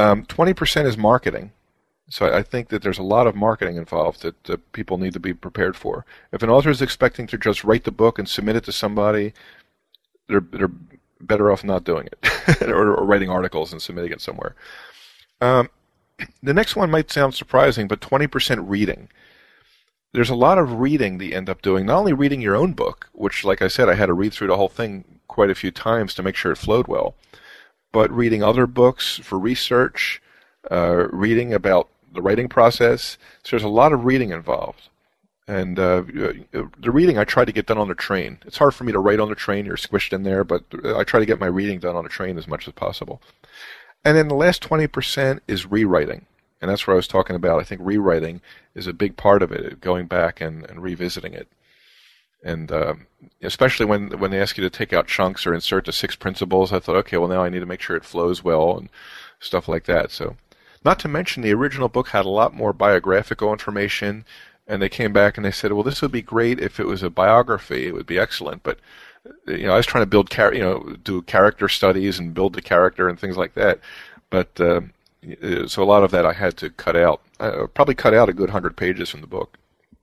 20% is marketing. So I think that there's a lot of marketing involved that people need to be prepared for. If an author is expecting to just write the book and submit it to somebody, they're better off not doing it or writing articles and submitting it somewhere. The next one might sound surprising, but 20% reading. There's a lot of reading that you end up doing, not only reading your own book, which, like I said, I had to read through the whole thing quite a few times to make sure it flowed well, but reading other books for research, reading about the writing process. So there's a lot of reading involved. And the reading I try to get done on the train. It's hard for me to write on the train. You're squished in there, but I try to get my reading done on the train as much as possible. And then the last 20% is rewriting. And that's what I was talking about. I think rewriting is a big part of it, going back and revisiting it. And especially when they ask you to take out chunks or insert the 6 principles, I thought, okay, well, now I need to make sure it flows well and stuff like that. So, not to mention the original book had a lot more biographical information, and they came back and they said, well, this would be great if it was a biography. It would be excellent. But I was trying to build do character studies and build the character and things like that. But so a lot of that I had to cut out. I probably cut out a good 100 pages from the book.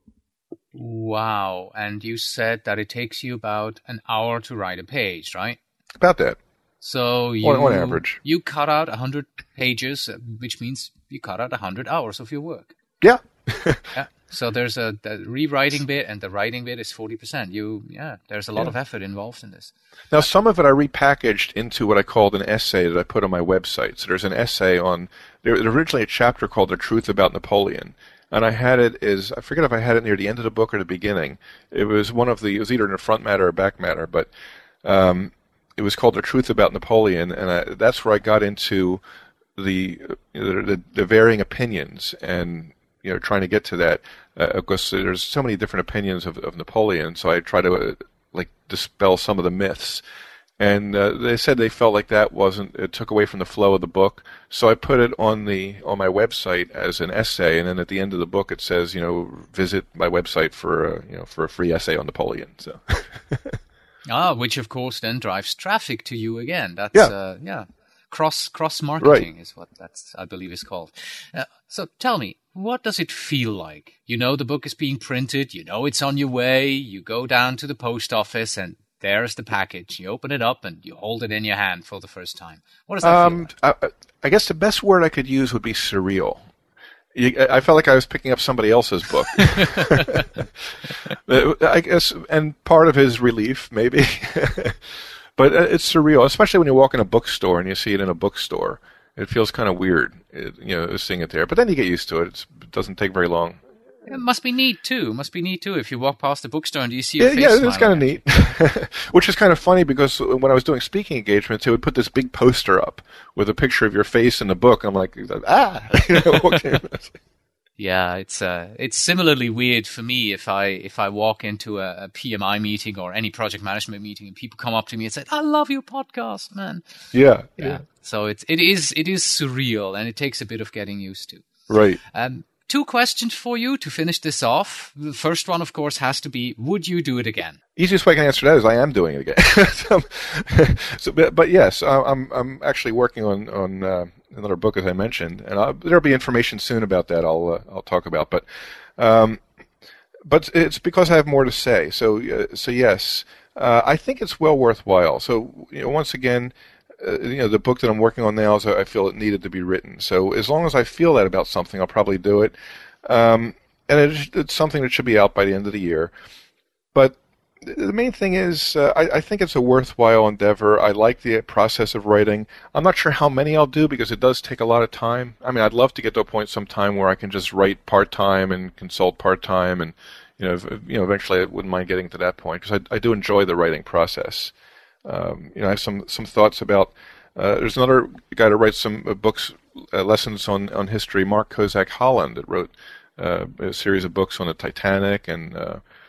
Wow. And you said that it takes you about an hour to write a page, right? About that. So on average. You cut out 100 pages, which means you cut out 100 hours of your work. Yeah. Yeah. So there's the rewriting bit and the writing bit is 40%. There's a lot of effort involved in this. Now, some of it I repackaged into what I called an essay that I put on my website. So there's an essay there was originally a chapter called The Truth About Napoleon. And I had it I forget if I had it near the end of the book or the beginning. It was it was either in the front matter or back matter, but it was called The Truth About Napoleon, and that's where I got into the varying opinions and trying to get to that. Of course, there's so many different opinions of Napoleon, so I try to dispel some of the myths And they said they felt like it took away from the flow of the book. So I put it on my website as an essay, and then at the end of the book it says, visit my website for a free essay on Napoleon. So. Which of course then drives traffic to you again. That's yeah. Cross marketing Right. is what I believe is called. So tell me, what does it feel like? The book is being printed, it's on your way, you go down to the post office and there's the package. You open it up and you hold it in your hand for the first time. What does that feel like? I guess the best word I could use would be surreal. I felt like I was picking up somebody else's book. I guess, and part of his relief, maybe. But it's surreal, especially when you walk in a bookstore and you see it in a bookstore. It feels kind of weird, seeing it there. But then you get used to it. It doesn't take very long. It must be neat too. If you walk past the bookstore and you see a face Yeah, it's kind of smiling neat. Which is kind of funny because when I was doing speaking engagements, they would put this big poster up with a picture of your face in the book. And I'm like, okay. Yeah, it's similarly weird for me if I walk into a PMI meeting or any project management meeting and people come up to me and say, "I love your podcast, man." Yeah. So it is surreal, and it takes a bit of getting used to. Right. 2 questions for you to finish this off. The first one, of course, has to be: would you do it again? Easiest way I can answer that is I am doing it again. But yes, I'm actually working on another book, as I mentioned, and there'll be information soon about that. I'll talk about, but it's because I have more to say. So yes, I think it's well worthwhile. So once again, the book that I'm working on now I feel it needed to be written. So as long as I feel that about something, I'll probably do it. And it's something that should be out by the end of the year. But the main thing is, I think it's a worthwhile endeavor. I like the process of writing. I'm not sure how many I'll do because it does take a lot of time. I mean, I'd love to get to a point sometime where I can just write part-time and consult part-time, and eventually I wouldn't mind getting to that point because I do enjoy the writing process. I have some thoughts about. There's another guy that writes some books, lessons on history, Mark Kozak Holland, that wrote a series of books on the Titanic and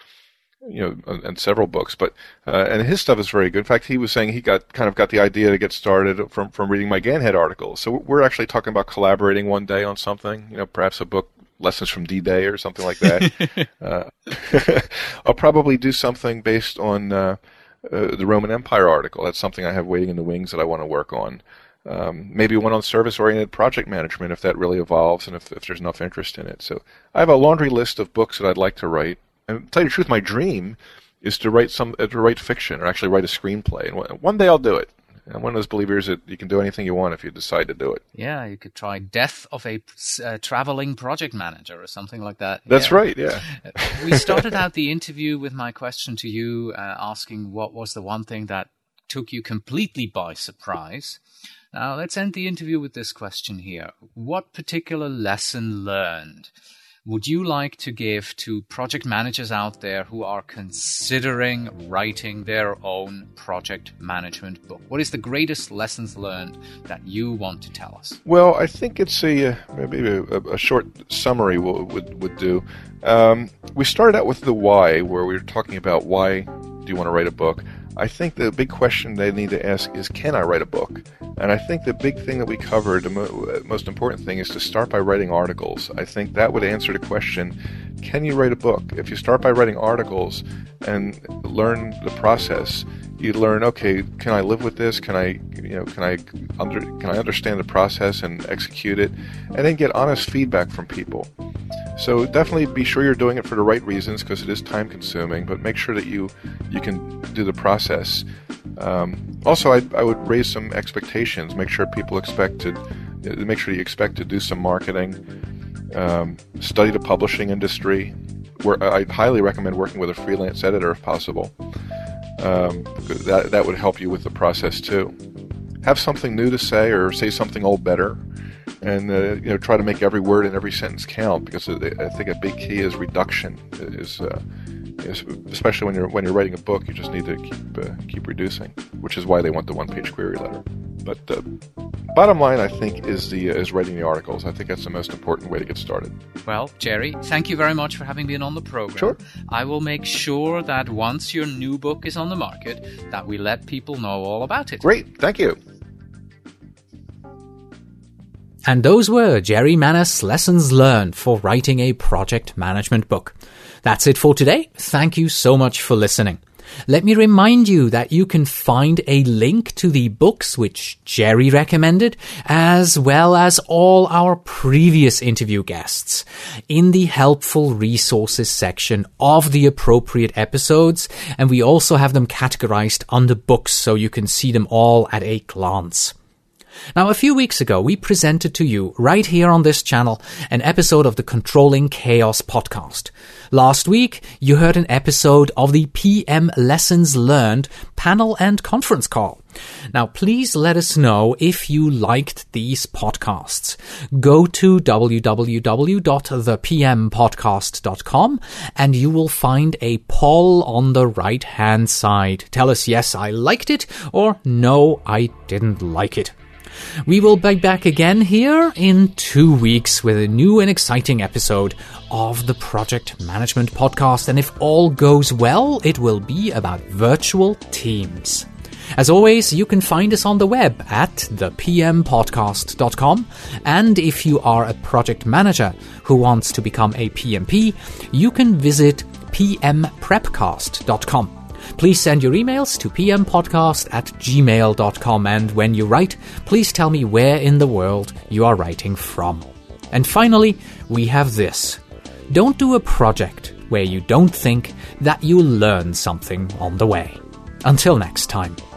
and several books. But and his stuff is very good. In fact, he was saying he got the idea to get started from reading my Ganhead articles. So we're actually talking about collaborating one day on something. Perhaps a book. Lessons from D-Day or something like that. I'll probably do something based on the Roman Empire article. That's something I have waiting in the wings that I want to work on. Maybe one on service-oriented project management if that really evolves and if there's enough interest in it. So I have a laundry list of books that I'd like to write. And to tell you the truth, my dream is to write fiction or actually write a screenplay. And one day I'll do it. I'm one of those believers that you can do anything you want if you decide to do it. Yeah, you could try Death of a Traveling Project Manager or something like that. That's right, yeah. We started out the interview with my question to you, asking what was the one thing that took you completely by surprise. Now, let's end the interview with this question here. What particular lesson learned would you like to give to project managers out there who are considering writing their own project management book? What is the greatest lessons learned that you want to tell us? Well, I think it's maybe a short summary would do. We started out with the why, where we were talking about why do you want to write a book. I think the big question they need to ask is, can I write a book? And I think the big thing that we covered, the most important thing, is to start by writing articles. I think that would answer the question, can you write a book? If you start by writing articles and learn the process, you learn, okay, can I live with this? Can I understand the process and execute it? And then get honest feedback from people. So definitely be sure you're doing it for the right reasons, because it is time consuming, but make sure that you can do the process. Also, I would raise some expectations. Make sure you expect to do some marketing, study the publishing industry, where I'd highly recommend working with a freelance editor if possible. That would help you with the process too. Have something new to say, or say something old better. And try to make every word and every sentence count, because I think a big key is reduction. Is especially when you're writing a book, you just need to keep reducing, which is why they want the one-page query letter. But bottom line, I think, is writing the articles. I think that's the most important way to get started. Well, Jerry, thank you very much for having been on the program. Sure. I will make sure that once your new book is on the market, that we let people know all about it. Great. Thank you. And those were Jerry Manus' lessons learned for writing a project management book. That's it for today. Thank you so much for listening. Let me remind you that you can find a link to the books which Jerry recommended, as well as all our previous interview guests, in the helpful resources section of the appropriate episodes, and we also have them categorized under books so you can see them all at a glance. Now, a few weeks ago, we presented to you, right here on this channel, an episode of the Controlling Chaos podcast. Last week, you heard an episode of the PM Lessons Learned panel and conference call. Now, please let us know if you liked these podcasts. Go to www.thepmpodcast.com and you will find a poll on the right-hand side. Tell us, yes, I liked it, or no, I didn't like it. We will be back again here in 2 weeks with a new and exciting episode of the Project Management Podcast, and if all goes well, it will be about virtual teams. As always, you can find us on the web at thepmpodcast.com, and if you are a project manager who wants to become a PMP, you can visit pmprepcast.com. Please send your emails to pmpodcast@gmail.com, and when you write, please tell me where in the world you are writing from. And finally, we have this. Don't do a project where you don't think that you'll learn something on the way. Until next time.